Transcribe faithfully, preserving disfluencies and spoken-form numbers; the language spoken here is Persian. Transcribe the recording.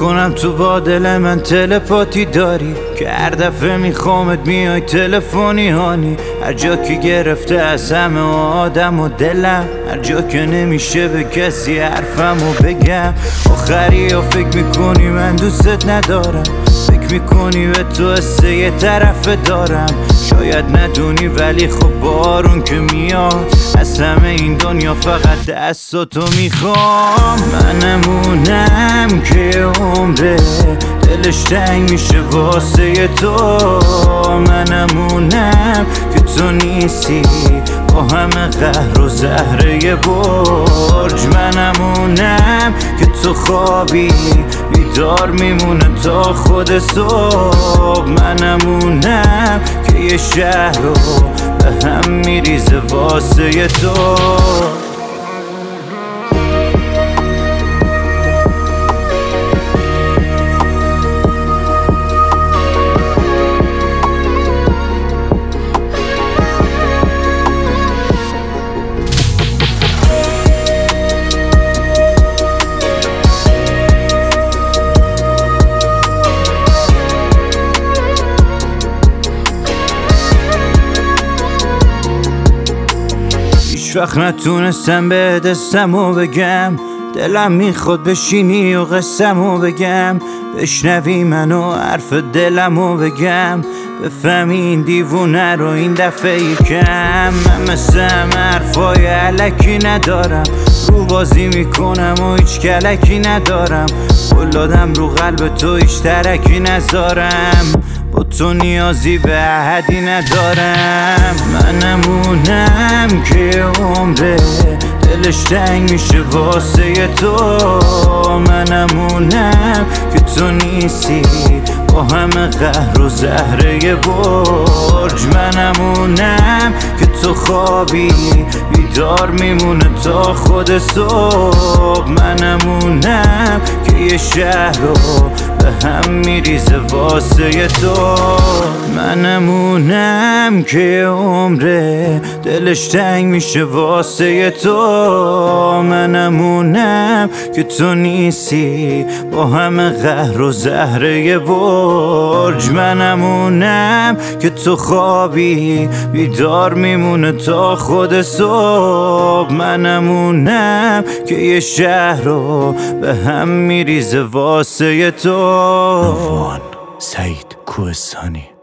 کنم تو با دل من تلپاتی داری که هر دفعه میخوامت میای تلفنی هانی. هر جا که گرفته از همه آدم و دلم، هر جا که نمیشه به کسی حرفمو بگم. آخری یا فکر میکنی من دوستت ندارم، فکر میکنی به تو حسه یه طرف دارم. شاید ندونی ولی خب بارون که میاد از همه این دنیا فقط دستاتو میخوام. منمونم که عمره دلش تنگ میشه واسه تو. منمونم که تو نیستی با همه قهر و زهره یه برج. منمونم که تو خوابی بیدار میمونه تا خود صبح. منمونم که یه شهر رو به هم میریزه واسه تو. هیچ وقت نتونستم به دستمو بگم، دلم میخواد بشینی و قصمو بگم. بشنوی منو حرف دلمو بگم، بفهمی این دیوونه رو این دفعه یکم. من مثل همه حرفای علکی ندارم، رو بازی میکنم و هیچ کلکی ندارم. قلادم رو قلب تو هیچ ترکی نذارم، با تو نیازی به احدی ندارم. منمونم که عمره دلش تنگ میشه واسه تو. منمونم که تو نیستی با همه قهر و زهره برج. منمونم که تو خوابی بیدار میمونه تا خود صبح. منمونم که یه شهر رو به هم میریزه واسه تو. منمونم که عمره دلش تنگ میشه واسه تو. منمونم که تو نیستی با همه قهر و زهره برج. منمونم که تو خوابی بیدار میمونه تا خود صبح. منمونم که یه شهر رو به هم میریزه واسه تو. نوفان سعید کوهستانی.